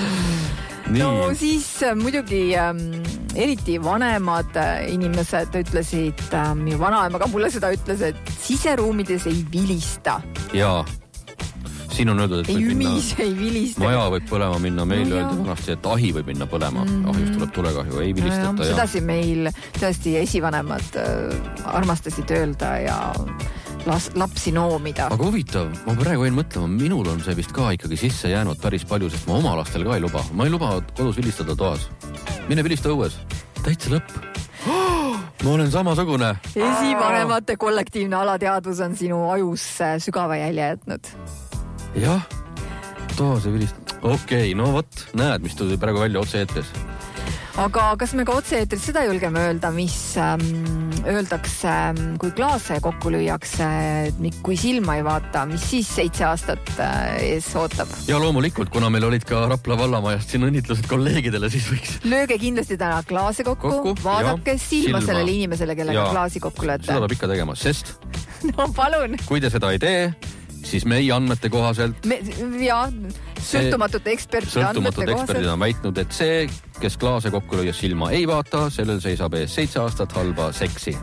No siis muidugi ähm, eriti vanemad inimesed ütlesid, ähm, minu vanaema ka mulle seda ütles, et siseruumides ei vilista. Jaa. Siin on öeldud, et ei võib ümis, minna, ei vilista. Maja võib põlema minna, meil no, öeldud vanasti, et ahi võib minna põlema. Mm-hmm. Ahjust tuleb tulekahju, ei vilistata. No, sedasi meil tõesti esivanemad äh, armastasid öelda ja las, lapsi noomida. Aga huvitav, ma praegu võin mõtlema, minul on see vist ka ikkagi sisse jäänud päris palju, sest ma oma lastel ka ei luba. Ma ei luba kodus vilistada toas. Mine vilista õues. Täitsa lõpp. Oh, ma olen samasugune. Esivanemate kollektiivne alateadvus on sinu ajus sügava jälje jätnud. Jah, toas ei vilist. Okei, okay, no võt, näed, mis tuli praegu välja otse-eetris. Aga kas me ka otse-eetris seda julgeme öelda, mis ähm, öeldakse, kui klaase kokku lüüakse, kui silma ei vaata, mis siis seitse aastat äh, ees ootab? Ja loomulikult, kuna meil olid ka Rapla vallamajast siin õnnitlused kolleegidele, siis võiks... Lööge kindlasti täna klaase kokku, kokku vaadake ja, silma, silma sellele inimesele, kellega ja, klaasi kokku lööte. Seda peab ikka tegema, sest... No palun! Kui te seda ei tee... siis meie andmete kohaselt... Me, ja, sõltumatute ekspertide andmete kohaselt... eksperdid on väitnud, et see, kes klaase kokku lüües silma ei vaata, sellel seisab ees seitse aastat halba seksi.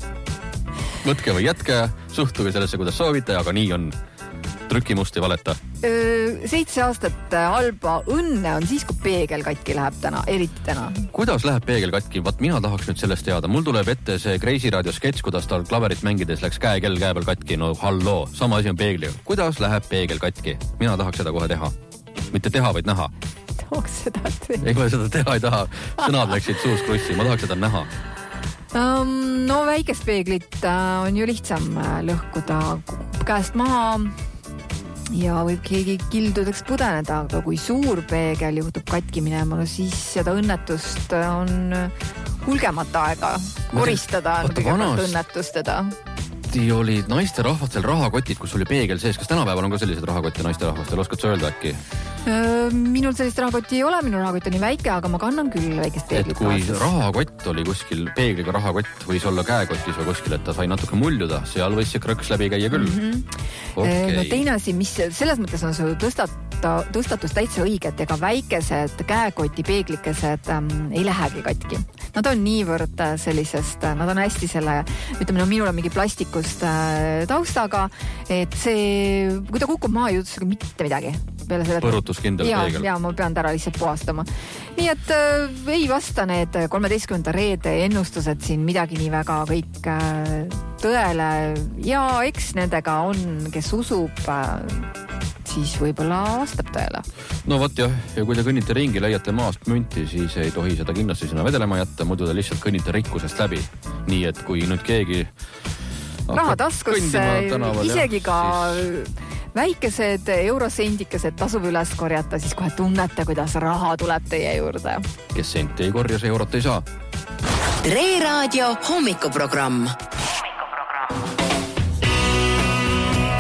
Võtke või jätke, suhtuge sellesse, kuidas soovite, aga nii on. Trükimust ei valeta. Seitse aastat halba õnne on siis, kui peegel katki läheb täna, eriti täna. Kuidas läheb peegel katki? Vaat mina tahaks nüüd sellest teada. Mul tuleb ette see Kreisi raadio sketš, kuidas tal klaverit mängides läks käe kell käe peal katki. No halloo, sama asi on peegliga. Kuidas läheb peegel katki? Mina tahaks seda kohe teha. Mitte teha, vaid näha. Tahaks seda teha. Ei, ma seda teha ei taha. Sõnad läksid suus krussi. Ma tahaks seda näha. Um, no väikest peeglit uh, on ju lihtsam uh, lõhkuda käest maha. Ja võib keegi kildudeks pudeneda, aga kui suur peegel juhtub katki minema, no siis seda õnnetust on hulgemat aega koristada kõigepealt õnnetust teda. Olid naiste rahvastel rahakotid, kus oli peegel sees. Kas tänapäeval on ka sellised rahakotti naiste rahvastel? Oskad sa öelda äkki? Minul sellist rahakotti ei ole, minu rahakott on nii väike, aga ma kannan küll väikest peeglit. Et kui kaasas. Rahakott oli kuskil, peegliga rahakott võis olla käekotis või kuskil, et ta sai natuke muljuda, seal võis see krõks läbi käia küll. Mm-hmm. Okay. No teine asi, mis selles mõttes on su tõstata, tõstatus täitsa õiget, ega väikesed käekoti peeglikesed ähm, ei lähegi katki. Nad on niivõrd sellisest, nad on hästi selle, ütleme, no minul on mingi plastikust äh, taustaga, et see, kui ta kukub maa, ei juhtus mitte midagi. Põrutuskindel peegel. Ja, ma pean tära lihtsalt puhastama. Nii et äh, ei vasta need kolmeteistkümnenda reede ennustused siin midagi nii väga kõik äh, tõele. Ja eks nendega on, kes usub, äh, siis võib-olla vastab tõele. No võt jah, ja kui te kõnnite ringi, leiate maast münti, siis ei tohi seda kindlasti sinna vedelema jätta, muidu te lihtsalt kõnnite rikkusest läbi. Nii et kui nüüd keegi... Raha taskus, isegi ka... Siis... väikesed eurosendikesed tasub üles korjata, siis kohe tunnete, kuidas raha tuleb teie juurde. Kes senti ei korja, see eurot ei saa. Tre Raadio hommikuprogramm.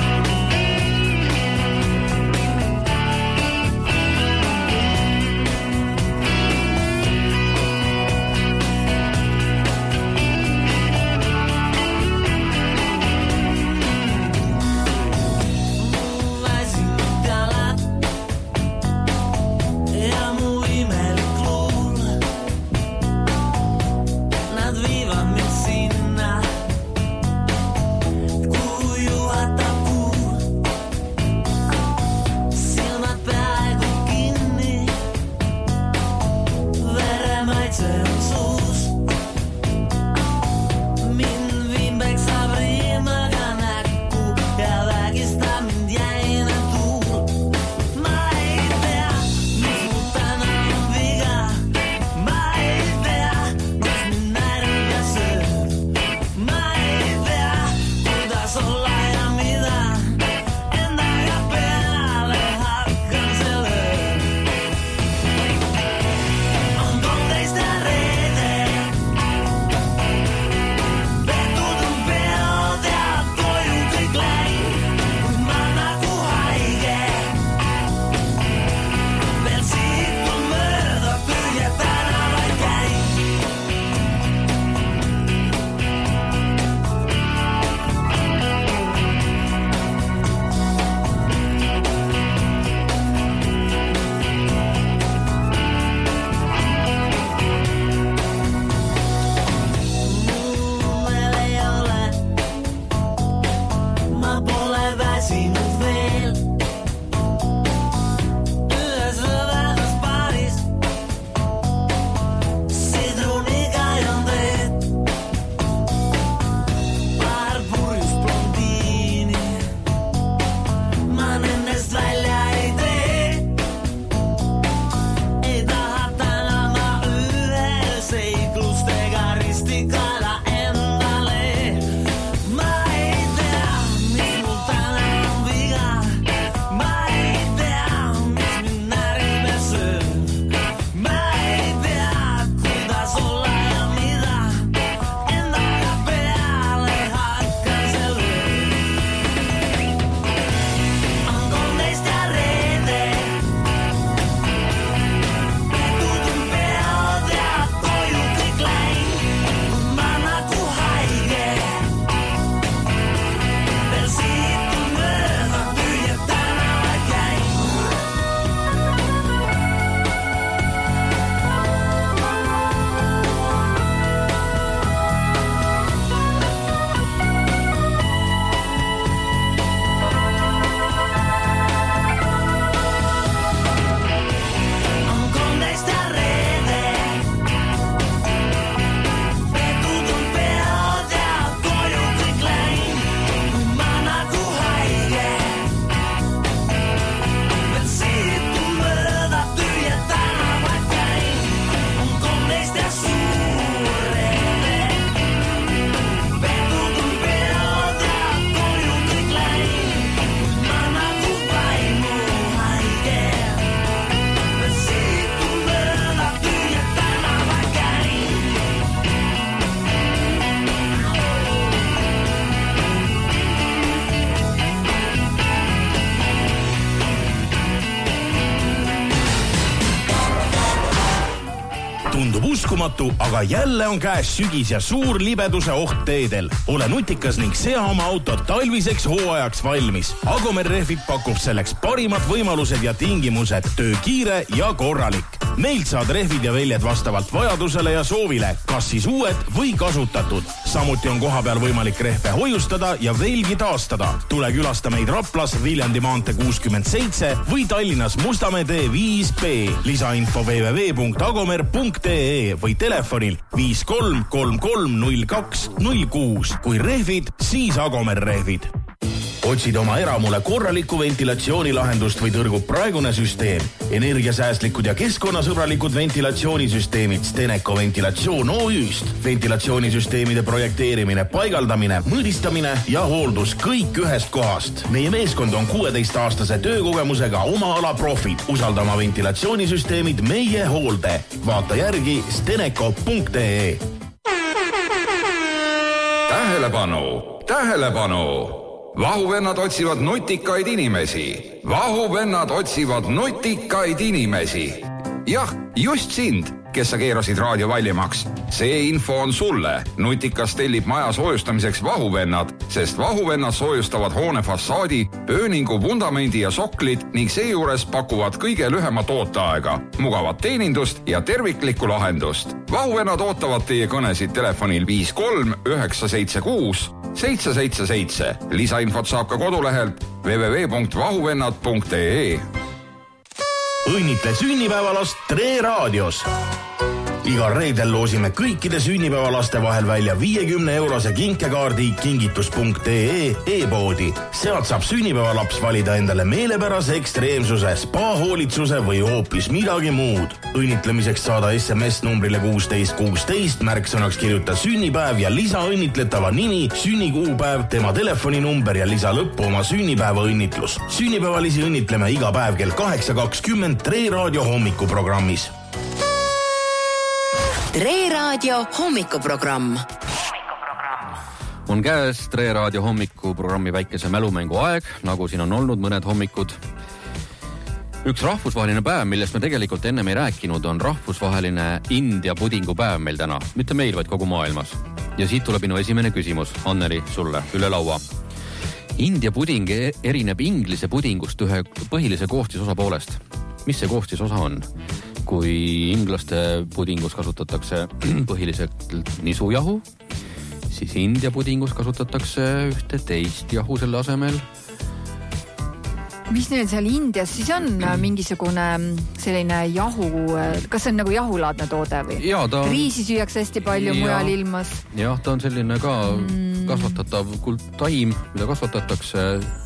tundub uskumatu, aga jälle on käes sügis ja suur libeduse oht teedel. Ole nutikas ning sea oma autot talviseks hooajaks valmis. Agomer Rehvid pakub selleks parimad võimalused ja tingimused, töö kiire ja korralik. Meilt saad rehvid ja väljed vastavalt vajadusele ja soovile, kas siis uued või kasutatud. Samuti on koha peal võimalik rehve hoiustada ja velgi taastada. Tule külasta meid Raplas, Viljandi maantee kuuskümmend seitse või Tallinnas Mustamäe tee viis B. Lisainfo w w w punkt agomer punkt e e või telefonil viis kolm kolm kolm null kaks null kuus. Kui rehvid, siis Agomer Rehvid. Otsid oma eramule korralikku ventilatsioonilahendust või tõrgub praegune süsteem. Energiasäästlikud ja keskkonnasõbralikud ventilatsioonisüsteemid Steneko Ventilatsioon O Üst. Ventilatsioonisüsteemide projekteerimine, paigaldamine, mõõdistamine ja hooldus kõik ühest kohast. Meie meeskond on kuueteistaastase töökogemusega oma ala profid. Usalda oma ventilatsioonisüsteemid meie hoolde. Vaata järgi steneko punkt e e. Tähelepanu, tähelepanu! Vahuvennad otsivad nutikaid inimesi. Vahuvennad otsivad nutikaid inimesi. Jah, just sind, kes sa keerasid raadio valjemaks. See info on sulle. Nutikas tellib maja soojustamiseks vahuvennad, sest vahuvennad soojustavad hoone fassaadi, pööningu, vundamendi ja soklid ning seejuures pakuvad kõige lühemat ooteaega, mugavat teenindust ja terviklikku lahendust. Vahuvennad ootavad teie kõnesid telefonil viis kolm üheksa seitse kuus seitse seitse seitse. Lisainfot saab ka kodulehelt w w w punkt vahuvennad punkt e e. Õnnitle sünnipäevalast Tre Raadios. Igal reedel loosime kõikide sünnipäevalaste vahel välja viiekümne eurose kinkekaardi kingitus punkt e e e-poodi. Sealt saab sünnipäevalaps valida endale meelepärase ekstreemsuse, spa-hoolitsuse või hoopis midagi muud. Õnnitlemiseks saada S M S numbrile kuusteist kuusteist, märksõnaks kirjuta sünnipäev ja lisa õnnitletava nimi, sünnikuupäev, tema telefoninumber ja lisa lõppu oma sünnipäeva õnnitlus. Sünnipäevalisi õnnitleme iga päev kell kaheksa kakskümmend Tre Raadio hommikuprogrammis. Tre Raadio hommikuprogramm. On käes Tre Raadio hommikuprogrammi väikese mälumängu aeg, nagu siin on olnud mõned hommikud. Üks rahvusvaheline päev, millest me tegelikult ennem ei rääkinud, on rahvusvaheline India pudingu päev meil täna. Mitte meil, vaid kogu maailmas. Ja siit tuleb minu esimene küsimus, Anneli, sulle üle laua. India puding erineb inglise pudingust ühe põhilise koostisosa poolest. Mis see koostisosa on? Kui inglaste pudingus kasutatakse põhiliselt nisujahu, siis India pudingus kasutatakse ühte teist jahu selle asemel. Mis neil seal Indias siis on mingisugune selline jahu, kas see on nagu jahulaadne toode või? Ja, ta on... Riisi süüakse hästi palju ja, mujal ilmas. Jah, ta on selline ka mm. kasvatatav taim, mida kasvatatakse.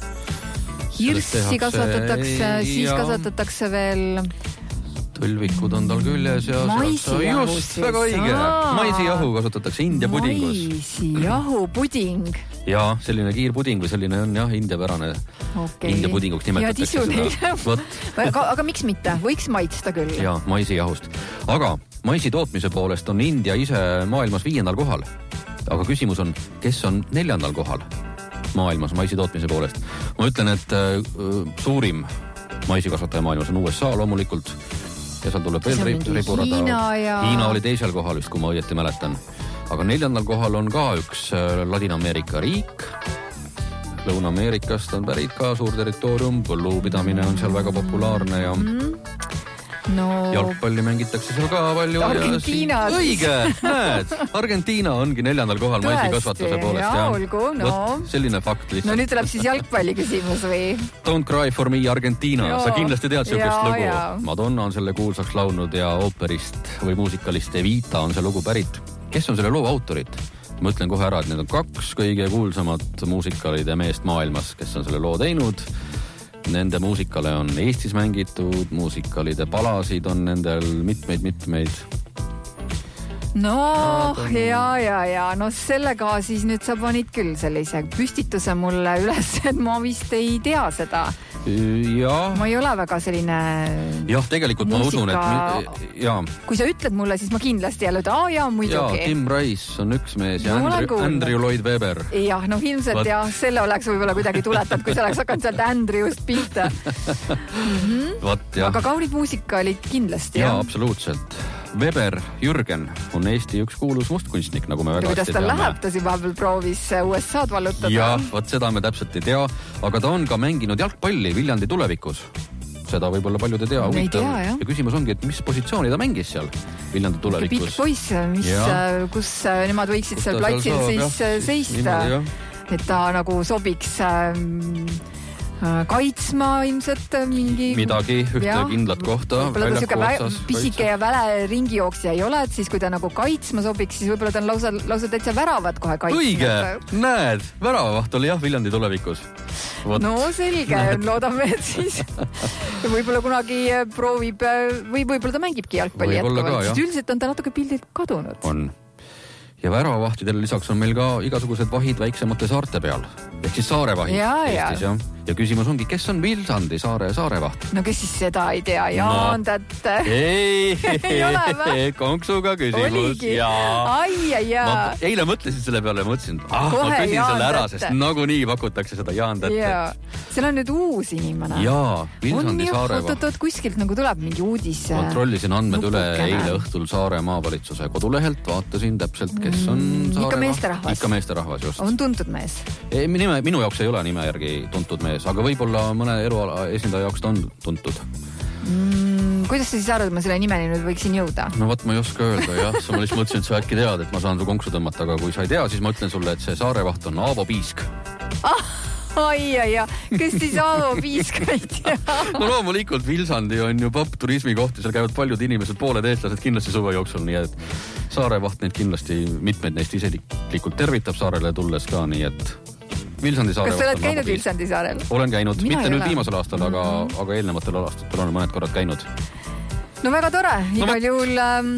Hirssi kasvatatakse, siis ja... kasvatatakse veel... Tõlvikud on tal küljes ja... Maisijahu just, siis. Väga õige. Maisijahu kasutatakse India pudingus. Maisijahu puding. Ja, selline kiirpuding või selline on jah, indiapärane. Okay. India pudinguks nimetatakse seda. aga, aga miks mitte? Võiks maitsta küll. Ja, maisijahust. Aga maisi tootmise poolest on India ise maailmas viiendal kohal. Aga küsimus on, kes on neljandal kohal maailmas maisi tootmise poolest? Ma ütlen, et äh, suurim maisikasvataja maailmas on U S A loomulikult. Ja seal tuleb veel riburada. Hiina, ja... Hiina oli teisel kohal, just kui ma õieti mäletan. Aga neljandal kohal on ka üks Ladina-Ameerika riik. Lõuna-Ameerikast on pärit ka suur territoorium. Põllupidamine on seal väga populaarne ja no... jalgpalli mängitakse seal ka palju. Argentiinas. Ja õige, näed. Argentiina ongi neljandal kohal maisikasvatuse poolest. Ja, olgu, no. Võt, selline fakt lihtsalt. No nüüd tuleb siis jalgpalli küsimus või? Don't cry for me, Argentiina. Jo. Sa kindlasti tead sellist lugu. Ja. Madonna on selle kuulsaks laulnud ja ooperist või muusikalist Evita on see lugu pärit. Kes on selle loo autorid? Ma ütlen kohe ära, et need on kaks kõige kuulsamat muusikalide meest maailmas, kes on selle loo teinud. Nende muusikale on Eestis mängitud, muusikalide palasid on nendel mitmeid-mitmeid. No, ja, ja, ja, no sellega siis nüüd sa panid küll sellise püstituse mulle üles, et ma vist ei tea seda. Ja. Ma ei ole väga selline... Jah, tegelikult muusika... ma usun, et... Ja. Kui sa ütled mulle, siis ma kindlasti jälle, et aa, jaa, muidugi. Ja, Tim Rice on üks mees ja no, Andrew, Andrew Lloyd Webber. Jah, no ilmselt What? jah, selle oleks võib-olla kuidagi tuletanud, kui sa oleks hakanud sealt Andrewst pihta. mm-hmm. What, jah. Aga kaunid muusika olid kindlasti, ja, jah? Absoluutselt. Weber Jürgen on Eesti üks kuulus mustkunstnik, nagu me väga hästi teame. Kuidas ta läheb, ta siin vahepeal proovis U S A-d vallutada. Jah, võt seda me täpselt ei tea, aga ta on ka mänginud jalgpalli Viljandi tulevikus. Seda võib-olla paljud ei tea. Ei tea, jah. Ja küsimus ongi, et mis positsiooni ta mängis seal Viljandi tulevikus. Pikk poiss, mis, kus nemad võiksid seal platsil siis jah, seista. Et ta nagu sobiks kaitsma ilmselt mingi... Midagi, ühte ja, kindlat kohta. Võib-olla ta siuke pisike ja väle ringijooksja ei ole, et siis kui ta nagu kaitsma sobiks, siis võib-olla ta on lausa, lausa täitsa väravat kohe kaitsma. Õige, näed, väravavaht oli jah Viljandi tulevikus. Võt. No selge, loodame, et siis võib-olla kunagi proovib või võib-olla ta mängibki jalgpalli jätkuvalt, sest üldiselt on ta natuke pildilt kadunud. On. Ja väravavahtidele lisaks on meil ka igasugused vahid väiksemate saarte peal. Ehk siis saarevahid ja, Eestis. Ja. ja küsimus ongi, kes on Viljandi saare saarevaht? No kes siis seda ei tea? Jaan no. Tätte. Ei, ei ole või? Konksuga küsimus. Oligi. Ai, ai, jaa. Ma eile mõtlesin selle peale ja mõtlesin, ah, kohe ma küsin Jaan selle ära, Tätte. Sest nagu nii pakutakse seda Jaan Tätte. Jaa. Seal on nüüd uus inimene. Jaa, Viljandi saarevaht. Oot, oot, kuskilt nagu tuleb mingi uudis. Kontrollisin andmed üle eile õhtul Saare maavalitsuse kodulehelt. Vaatasin täpselt, kes on Saare Ikka meesterahvas. Ikka meesterahvas, just. On tuntud mees. Ei, nime, minu jaoks ei ole nime järgi tuntud mees, aga võib-olla mõne eluala esindaja jaoks ta on tuntud. Mm, kuidas sa siis arvad, et ma selle nimeni nüüd võiksin jõuda? No võt, ma ei oska öelda, jah. Sa ma lihtsalt mõtlesin, et sa äkki tead, et ma saan su konksu tõmmata, aga kui sa ei tea, siis ma ütlen sulle, et see saarevaht on Aavo Piisk. Ah, ai, ai, ai. Kes siis Aavo Piisk ei tea? No loomulikult Vilsandi on ju popp turismikoht ja seal käivad paljud inimesed, pooled eestlased kindlasti suve jooksul, nii et saarevaht neid kindlasti mitmed neist isiklikult tervitab saarele tulles ka, nii et Vilsandi saare. Kas sa oled käinud Vilsandi saarel? Olen käinud, Mina mitte nüüd ole. Viimasel aastal, aga, mm-hmm. aga eelnevatel aastatel olen mõned korrad käinud. No väga tore, igal no, juhul ähm,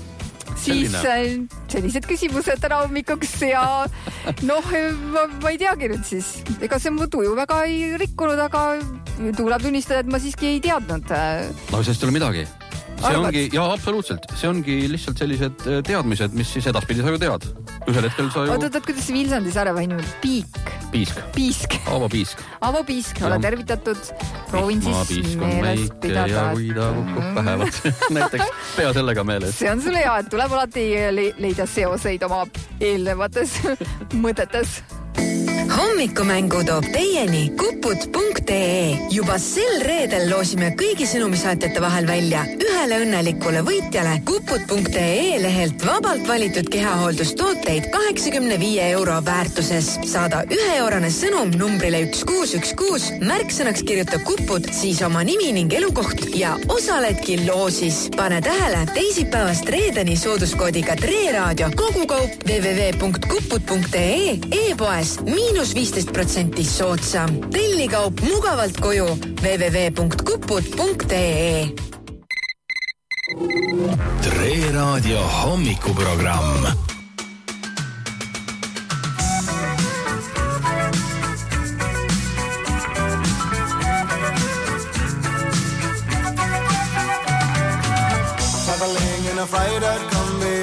siis selline. Sellised küsimused täna hommikuks ja noh, ma, ma ei teagi nüüd siis. Ega see mu tuju väga ei rikkunud, aga tuleb tunnistada, et ma siiski ei teadnud. No sest ei ole midagi. See Arvad? Ongi, jaa, absoluutselt. See ongi lihtsalt sellised teadmised, mis siis edaspidi sa ju tead. Ühel hetkel sa ju... Oot, oot, kuidas Vilsandi saare vainu? Piik. Piisk. Piisk. Aavo Piisk. Aavo Piisk, ole tervitatud. Proovin siis meeles pidada. Ja kui ta kukub pähevad. Näiteks pea sellega meeles. See on sulle hea, et tuleb alati leida seoseid oma eelnevates mõtetes. Hommikumängu toob teieni kuput punkt ee. Juba sel reedel loosime kõigi sõnumisaatjate vahel välja ühele õnnelikule võitjale kuput punkt ee lehelt vabalt valitud kehahooldustooteid kaheksakümne viie euro väärtuses. Saada üheeurane sõnum numbrile üks kuus üks kuus, märksõnaks kirjuta kuput, siis oma nimi ning elukoht ja osaledki loosis. Pane tähele, teisipäevast reedeni sooduskoodiga Treeraadio kogukaup www punkt kuput punkt ee e-poes miinus viisteist protsenti soodsam. Tellikaup mugavalt koju www punkt kuput punkt ee. Treeraadio hommikuprogramm. Traveling in a freighter combi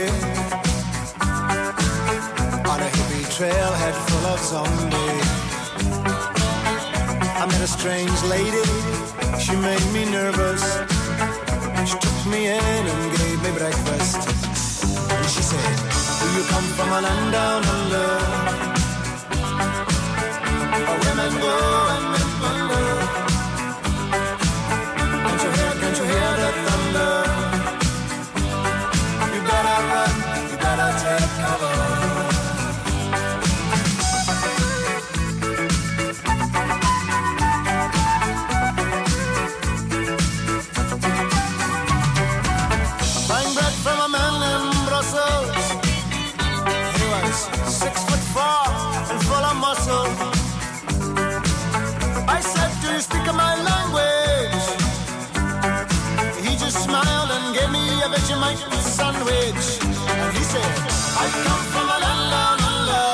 on a hippie trailhead full of zombies. I met a strange lady, she made me nervous. She took me in and gave me breakfast. And she said, do you come from a land down under? Where women go and men wonder. Can't you hear, can't you hear the thunder? You better run, you better take cover. Six foot four and full of muscle. I said, do you speak my language? He just smiled and gave me a Vegemite sandwich. And he said, I come from a land down under.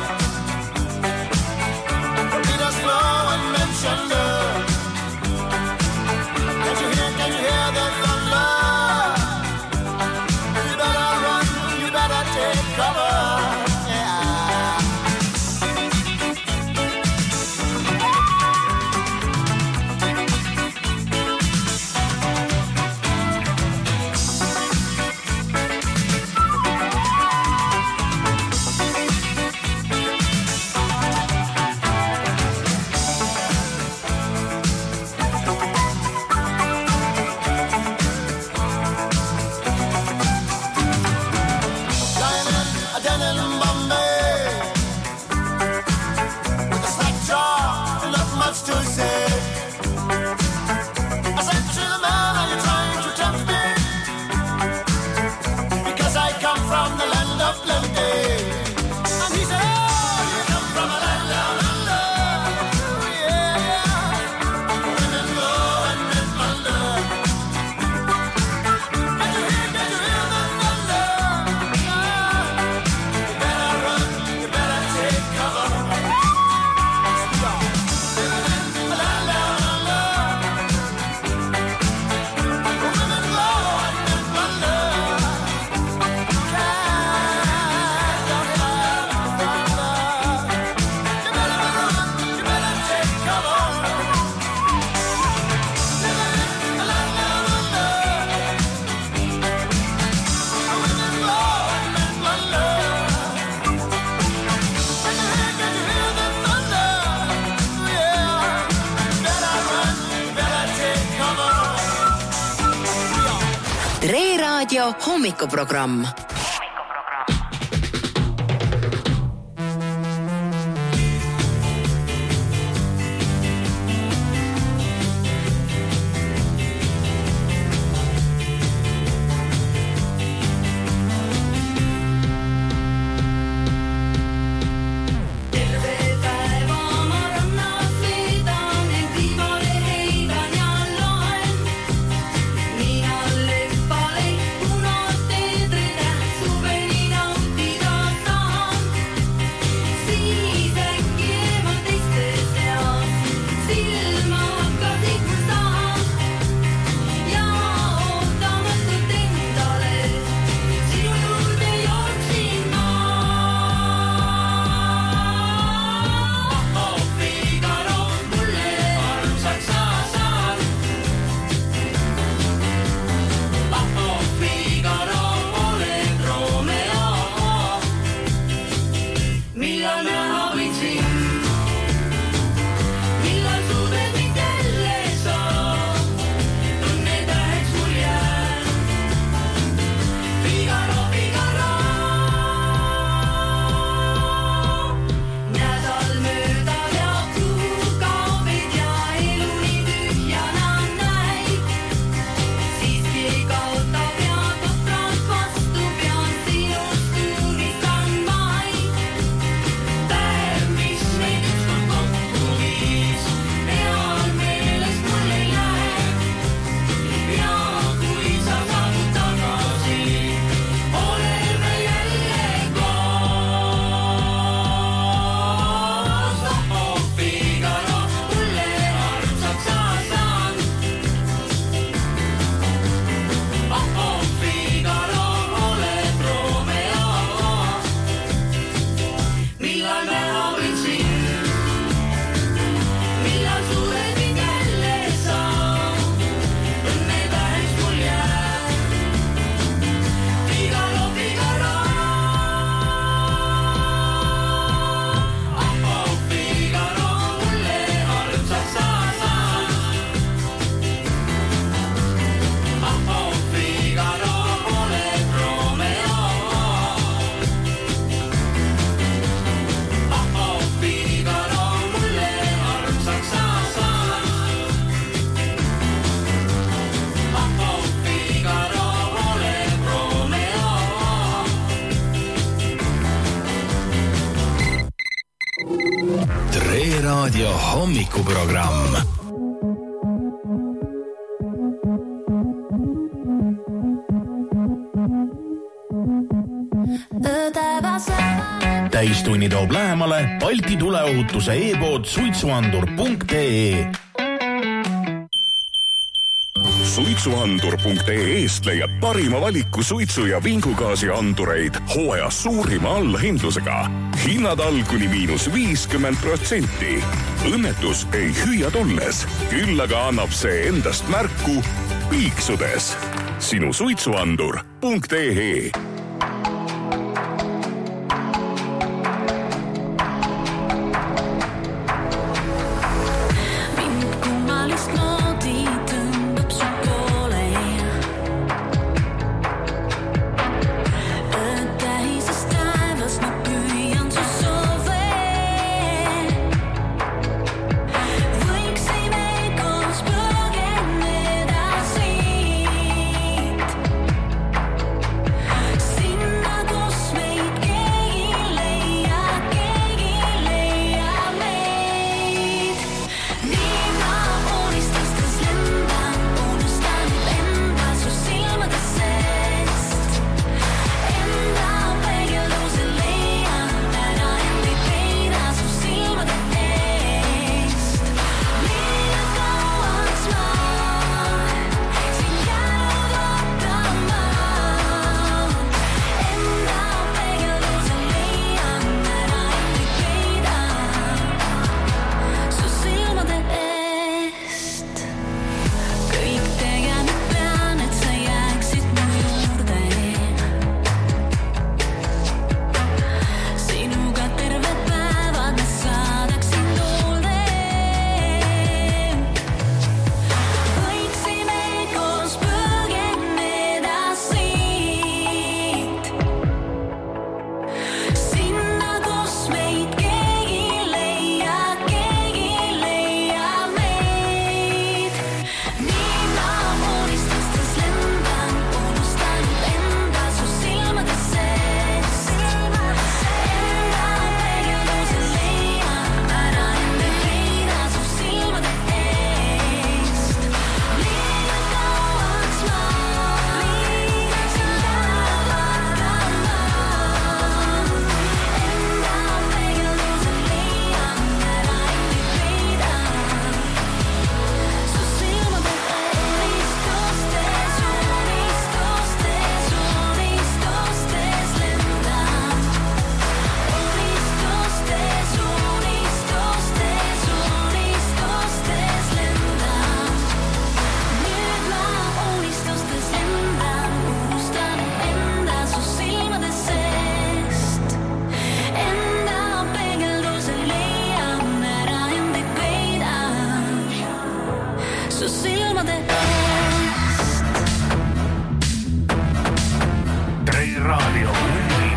Torpedoes flow and men thunder. Can't you hear, can't you hear the thunder? You better run, you better take cover. Tre Raadio hommikuprogramm. Raadio hommikuprogramm. Täistunni toob lähemale Balti tuleohutuse e-pood suitsuandur punkt ee. suitsuandur punkt ee-st leiad parima valiku suitsu- ja vingugaasi andureid hooajas suurima allahindlusega. Hinnad all kuni miinus viiskümmend protsenti. Õnnetus ei hüüa tulles, küll aga annab see endast märku piiksudes. Sinu suitsuandur punkt ee.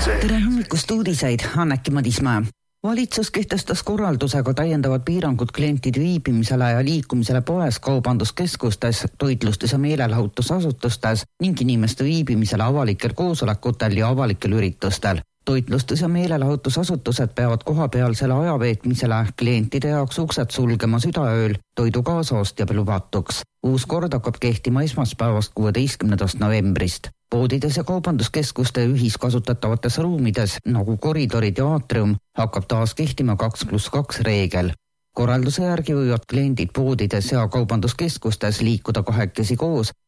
tere hommikust uudiseid, Anneki Madismäe. Valitsus kehtestas korraldusega täiendavad piirangud klientide viibimisele ja liikumisele poes, kaubanduskeskustes, toitlustus- ja meelelahutusasutustes ning inimeste viibimisele avalikel koosolekutel ja avalikel üritustel. Toitlustus- ja meelelahutusasutused peavad kohapealsele ajaveetmisele klientide jaoks uksed sulgema südaööl, toidu kaasaostjab lubatuks. Uus kord hakkab kehtima esmaspäevast kuueteistkümnendast novembrist. Poodides ja kaubanduskeskuste ühiskasutatavates ruumides, nagu koridorid ja aatrium, hakkab taas kehtima kaks pluss kaks reegel. Korralduse järgi võivad kliendid poodides ja kaubanduskeskustes liikuda kahekesi koos,